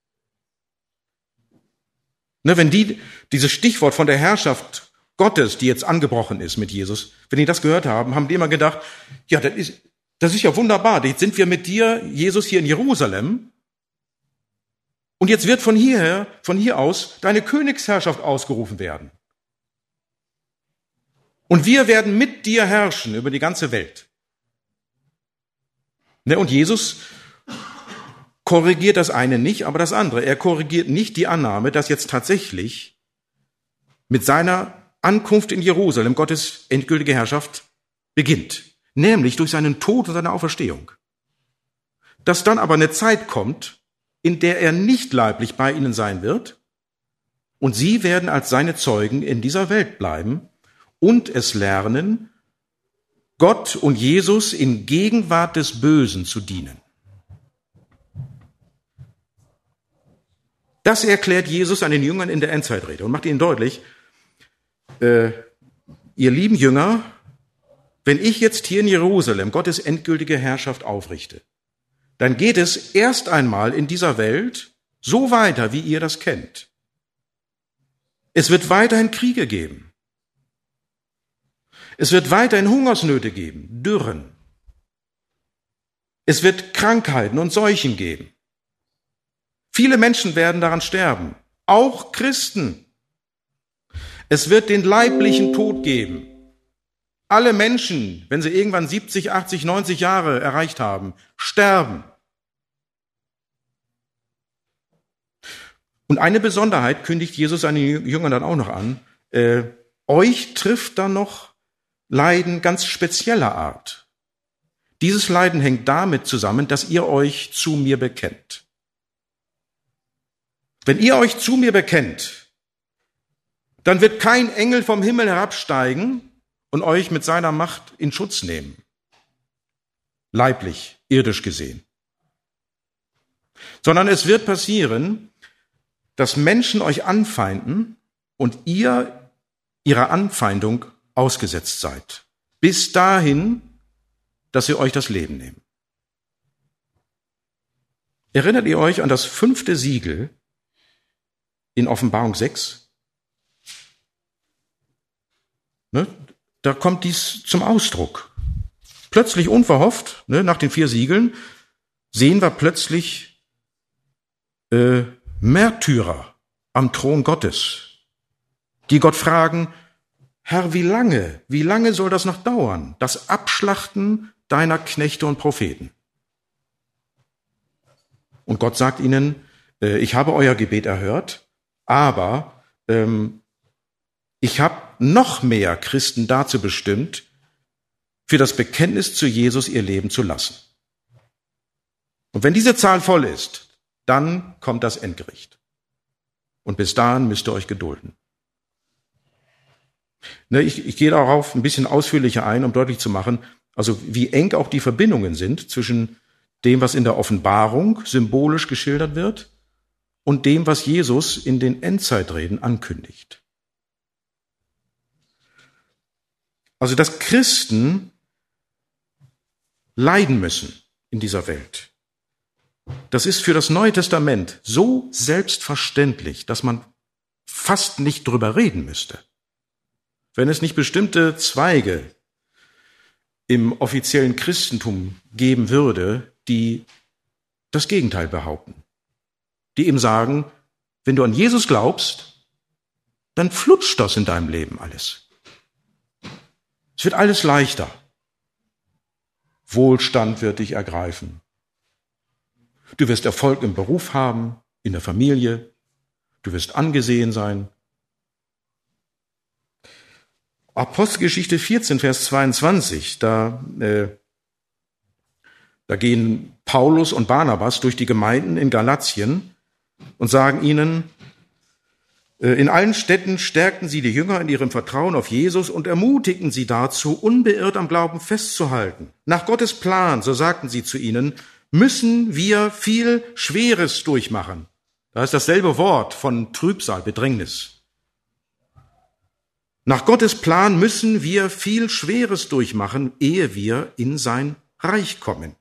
Ne, wenn dieses Stichwort von der Herrschaft Gottes, die jetzt angebrochen ist mit Jesus, wenn die das gehört haben, haben die immer gedacht, ja, das ist ja wunderbar, jetzt sind wir mit dir, Jesus, hier in Jerusalem, und jetzt wird von hier aus deine Königsherrschaft ausgerufen werden. Und wir werden mit dir herrschen über die ganze Welt. Ne, und Jesus korrigiert das eine nicht, aber das andere. Er korrigiert nicht die Annahme, dass jetzt tatsächlich mit seiner Ankunft in Jerusalem Gottes endgültige Herrschaft beginnt. Nämlich durch seinen Tod und seine Auferstehung. Dass dann aber eine Zeit kommt, in der er nicht leiblich bei ihnen sein wird, und sie werden als seine Zeugen in dieser Welt bleiben und es lernen, Gott und Jesus in Gegenwart des Bösen zu dienen. Das erklärt Jesus an den Jüngern in der Endzeitrede und macht ihnen deutlich, ihr lieben Jünger, wenn ich jetzt hier in Jerusalem Gottes endgültige Herrschaft aufrichte, dann geht es erst einmal in dieser Welt so weiter, wie ihr das kennt. Es wird weiterhin Kriege geben. Es wird weiterhin Hungersnöte geben, Dürren. Es wird Krankheiten und Seuchen geben. Viele Menschen werden daran sterben, auch Christen. Es wird den leiblichen Tod geben. Alle Menschen, wenn sie irgendwann 70, 80, 90 Jahre erreicht haben, sterben. Und eine Besonderheit kündigt Jesus seinen Jüngern dann auch noch an. Euch trifft dann noch Leiden ganz spezieller Art. Dieses Leiden hängt damit zusammen, dass ihr euch zu mir bekennt. Wenn ihr euch zu mir bekennt, dann wird kein Engel vom Himmel herabsteigen und euch mit seiner Macht in Schutz nehmen. Leiblich, irdisch gesehen. Sondern es wird passieren, dass Menschen euch anfeinden und ihr ihrer Anfeindung ausgesetzt seid. Bis dahin, dass sie euch das Leben nehmen. Erinnert ihr euch an das 5. Siegel in Offenbarung 6? Ne? Da kommt dies zum Ausdruck. Plötzlich unverhofft, ne, nach den 4 Siegeln, sehen wir plötzlich Märtyrer am Thron Gottes, die Gott fragen, Herr, wie lange soll das noch dauern, das Abschlachten deiner Knechte und Propheten? Und Gott sagt ihnen, ich habe euer Gebet erhört, aber ich habe noch mehr Christen dazu bestimmt, für das Bekenntnis zu Jesus ihr Leben zu lassen. Und wenn diese Zahl voll ist, dann kommt das Endgericht. Und bis dahin müsst ihr euch gedulden. Ich gehe darauf ein bisschen ausführlicher ein, um deutlich zu machen, also wie eng auch die Verbindungen sind zwischen dem, was in der Offenbarung symbolisch geschildert wird, und dem, was Jesus in den Endzeitreden ankündigt. Also, dass Christen leiden müssen in dieser Welt, das ist für das Neue Testament so selbstverständlich, dass man fast nicht drüber reden müsste. Wenn es nicht bestimmte Zweige im offiziellen Christentum geben würde, die das Gegenteil behaupten. Die ihm sagen, wenn du an Jesus glaubst, dann flutscht das in deinem Leben alles. Es wird alles leichter. Wohlstand wird dich ergreifen. Du wirst Erfolg im Beruf haben, in der Familie. Du wirst angesehen sein. Apostelgeschichte 14, Vers 22, da gehen Paulus und Barnabas durch die Gemeinden in Galatien und sagen ihnen, in allen Städten stärkten sie die Jünger in ihrem Vertrauen auf Jesus und ermutigten sie dazu, unbeirrt am Glauben festzuhalten. Nach Gottes Plan, so sagten sie zu ihnen, müssen wir viel Schweres durchmachen. Da ist dasselbe Wort von Trübsal, Bedrängnis. Nach Gottes Plan müssen wir viel Schweres durchmachen, ehe wir in sein Reich kommen.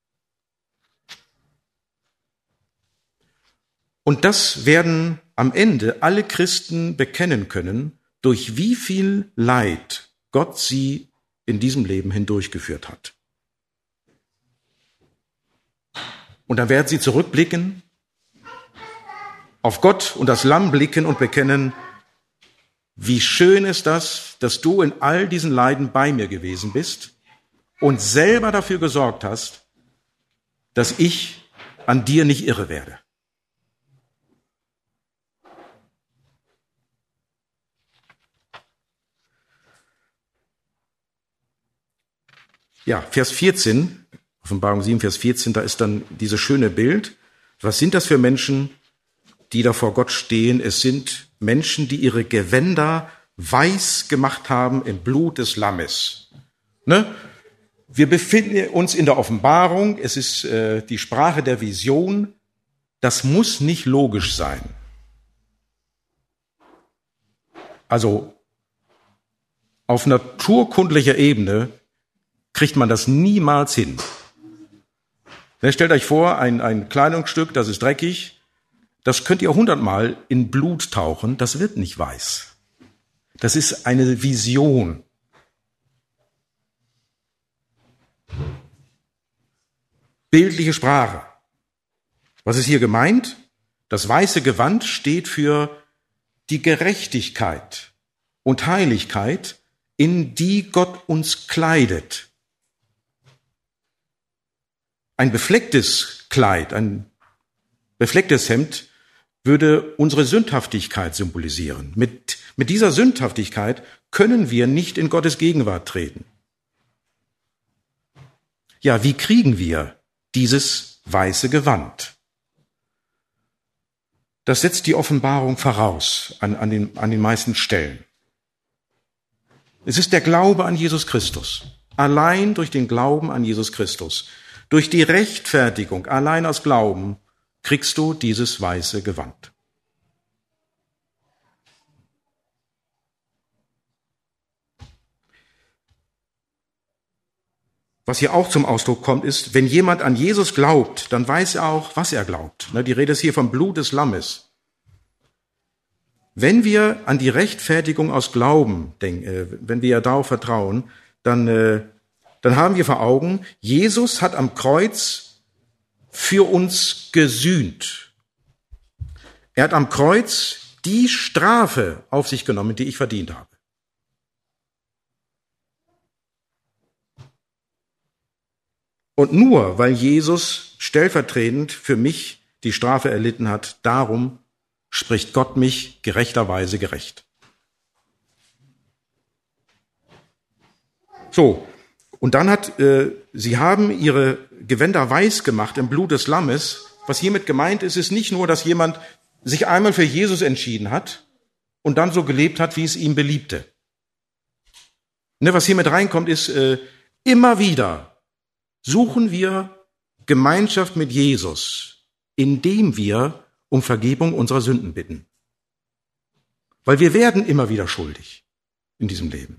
Und das werden am Ende alle Christen bekennen können, durch wie viel Leid Gott sie in diesem Leben hindurchgeführt hat. Und dann werden sie zurückblicken, auf Gott und das Lamm blicken und bekennen, wie schön ist das, dass du in all diesen Leiden bei mir gewesen bist und selber dafür gesorgt hast, dass ich an dir nicht irre werde. Ja, Vers 14, Offenbarung 7, Vers 14, da ist dann dieses schöne Bild. Was sind das für Menschen, die da vor Gott stehen? Es sind Menschen, die ihre Gewänder weiß gemacht haben im Blut des Lammes. Ne? Wir befinden uns in der Offenbarung, es ist die Sprache der Vision. Das muss nicht logisch sein. Also auf naturkundlicher Ebene kriegt man das niemals hin. Stellt euch vor, ein Kleidungsstück, das ist dreckig, das könnt ihr 100-mal in Blut tauchen, das wird nicht weiß. Das ist eine Vision. Bildliche Sprache. Was ist hier gemeint? Das weiße Gewand steht für die Gerechtigkeit und Heiligkeit, in die Gott uns kleidet. Ein beflecktes Kleid, ein beflecktes Hemd würde unsere Sündhaftigkeit symbolisieren. Mit dieser Sündhaftigkeit können wir nicht in Gottes Gegenwart treten. Ja, wie kriegen wir dieses weiße Gewand? Das setzt die Offenbarung voraus an den meisten Stellen. Es ist der Glaube an Jesus Christus. Allein durch den Glauben an Jesus Christus, durch die Rechtfertigung, allein aus Glauben, kriegst du dieses weiße Gewand. Was hier auch zum Ausdruck kommt, ist, wenn jemand an Jesus glaubt, dann weiß er auch, was er glaubt. Die Rede ist hier vom Blut des Lammes. Wenn wir an die Rechtfertigung aus Glauben denken, wenn wir darauf vertrauen, dann haben wir vor Augen, Jesus hat am Kreuz für uns gesühnt. Er hat am Kreuz die Strafe auf sich genommen, die ich verdient habe. Und nur weil Jesus stellvertretend für mich die Strafe erlitten hat, darum spricht Gott mich gerechterweise gerecht. So, und dann sie haben ihre Gewänder weiß gemacht im Blut des Lammes. Was hiermit gemeint ist, ist nicht nur, dass jemand sich einmal für Jesus entschieden hat und dann so gelebt hat, wie es ihm beliebte. Was hier mit reinkommt, ist, immer wieder suchen wir Gemeinschaft mit Jesus, indem wir um Vergebung unserer Sünden bitten. Weil wir werden immer wieder schuldig in diesem Leben.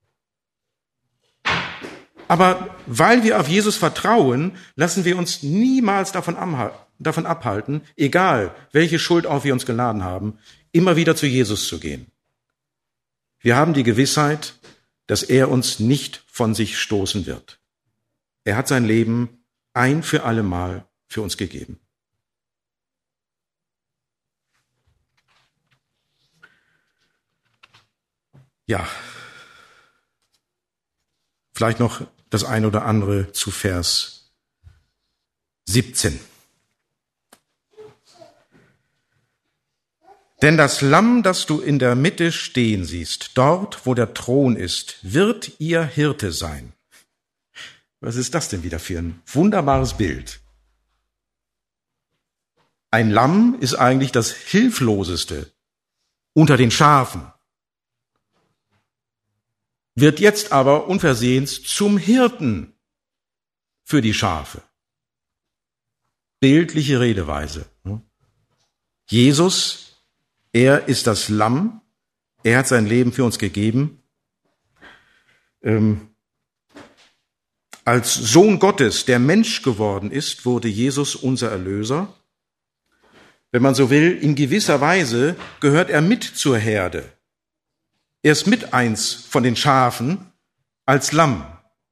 Aber weil wir auf Jesus vertrauen, lassen wir uns niemals davon abhalten, egal welche Schuld auch wir uns geladen haben, immer wieder zu Jesus zu gehen. Wir haben die Gewissheit, dass er uns nicht von sich stoßen wird. Er hat sein Leben ein für alle Mal für uns gegeben. Ja, vielleicht noch das eine oder andere zu Vers 17. Denn das Lamm, das du in der Mitte stehen siehst, dort, wo der Thron ist, wird ihr Hirte sein. Was ist das denn wieder für ein wunderbares Bild? Ein Lamm ist eigentlich das Hilfloseste unter den Schafen, wird jetzt aber unversehens zum Hirten für die Schafe. Bildliche Redeweise. Jesus, er ist das Lamm, er hat sein Leben für uns gegeben. Als Sohn Gottes, der Mensch geworden ist, wurde Jesus unser Erlöser. Wenn man so will, in gewisser Weise gehört er mit zur Herde. Er ist mit eins von den Schafen als Lamm.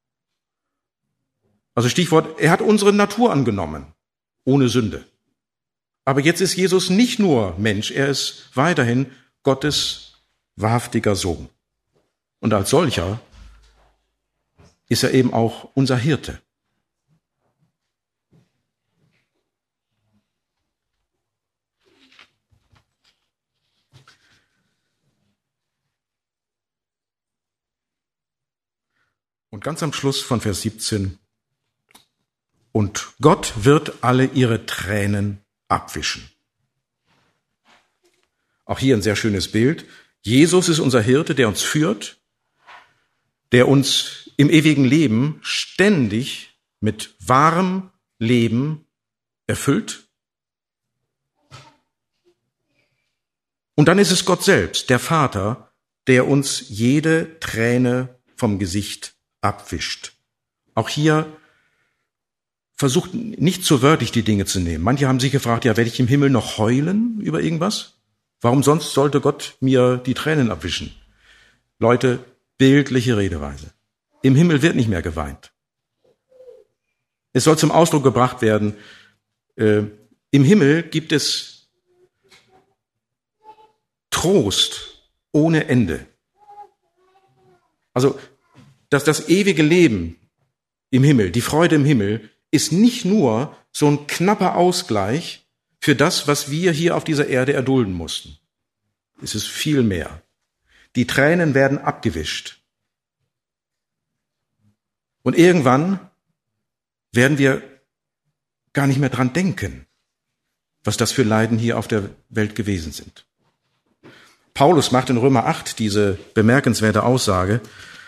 Also Stichwort, er hat unsere Natur angenommen, ohne Sünde. Aber jetzt ist Jesus nicht nur Mensch, er ist weiterhin Gottes wahrhaftiger Sohn. Und als solcher ist er eben auch unser Hirte. Und ganz am Schluss von Vers 17, und Gott wird alle ihre Tränen abwischen. Auch hier ein sehr schönes Bild. Jesus ist unser Hirte, der uns führt, der uns im ewigen Leben ständig mit wahrem Leben erfüllt. Und dann ist es Gott selbst, der Vater, der uns jede Träne vom Gesicht abwischt. Auch hier versucht nicht zu wörtlich die Dinge zu nehmen. Manche haben sich gefragt, ja, werde ich im Himmel noch heulen über irgendwas? Warum sonst sollte Gott mir die Tränen abwischen? Leute, bildliche Redeweise. Im Himmel wird nicht mehr geweint. Es soll zum Ausdruck gebracht werden, im Himmel gibt es Trost ohne Ende. Also, dass das ewige Leben im Himmel, die Freude im Himmel, ist nicht nur so ein knapper Ausgleich für das, was wir hier auf dieser Erde erdulden mussten. Es ist viel mehr. Die Tränen werden abgewischt. Und irgendwann werden wir gar nicht mehr dran denken, was das für Leiden hier auf der Welt gewesen sind. Paulus macht in Römer 8 diese bemerkenswerte Aussage.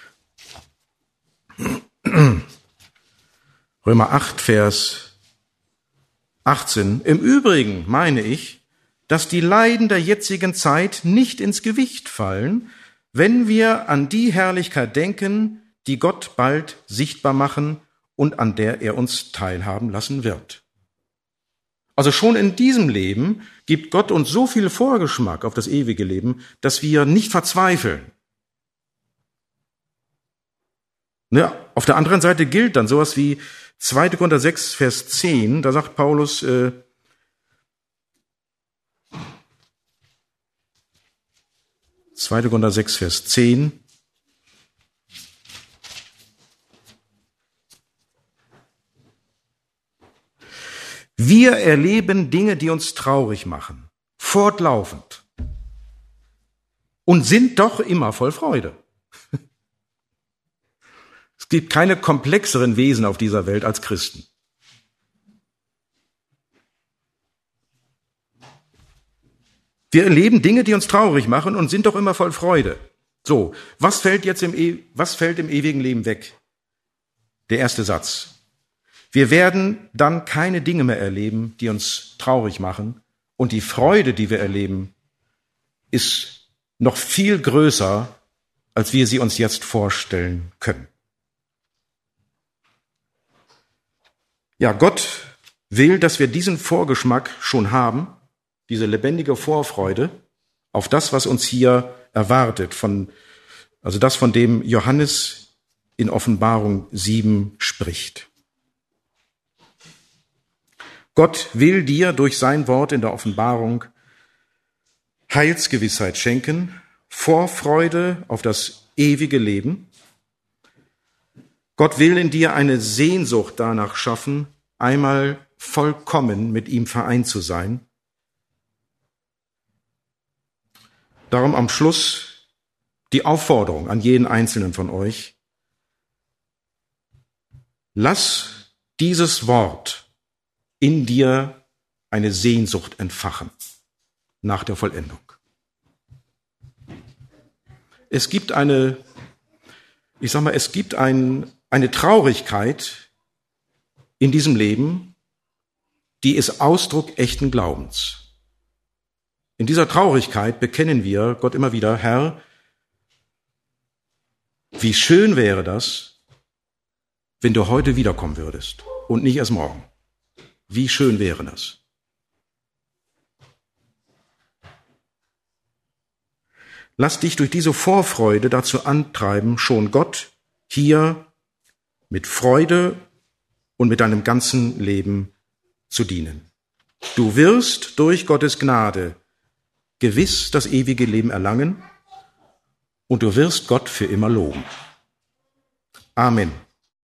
Römer 8, Vers 18. Im Übrigen meine ich, dass die Leiden der jetzigen Zeit nicht ins Gewicht fallen, wenn wir an die Herrlichkeit denken, die Gott bald sichtbar machen und an der er uns teilhaben lassen wird. Also schon in diesem Leben gibt Gott uns so viel Vorgeschmack auf das ewige Leben, dass wir nicht verzweifeln. Auf der anderen Seite gilt dann sowas wie 2. Korinther 6, Vers 10, da sagt Paulus, 2. Korinther 6, Vers 10, wir erleben Dinge, die uns traurig machen, fortlaufend, und sind doch immer voll Freude. Es gibt keine komplexeren Wesen auf dieser Welt als Christen. Wir erleben Dinge, die uns traurig machen und sind doch immer voll Freude. So, was fällt im ewigen Leben weg? Der erste Satz. Wir werden dann keine Dinge mehr erleben, die uns traurig machen. Und die Freude, die wir erleben, ist noch viel größer, als wir sie uns jetzt vorstellen können. Ja, Gott will, dass wir diesen Vorgeschmack schon haben, diese lebendige Vorfreude auf das, was uns hier erwartet, also das, von dem Johannes in Offenbarung 7 spricht. Gott will dir durch sein Wort in der Offenbarung Heilsgewissheit schenken, Vorfreude auf das ewige Leben. Gott will in dir eine Sehnsucht danach schaffen, einmal vollkommen mit ihm vereint zu sein. Darum am Schluss die Aufforderung an jeden Einzelnen von euch: Lass dieses Wort in dir eine Sehnsucht entfachen nach der Vollendung. Es gibt eine Traurigkeit in diesem Leben, die ist Ausdruck echten Glaubens. In dieser Traurigkeit bekennen wir Gott immer wieder: Herr, wie schön wäre das, wenn du heute wiederkommen würdest und nicht erst morgen. Wie schön wäre das. Lass dich durch diese Vorfreude dazu antreiben, schon Gott hier mit Freude und mit deinem ganzen Leben zu dienen. Du wirst durch Gottes Gnade gewiss das ewige Leben erlangen und du wirst Gott für immer loben. Amen.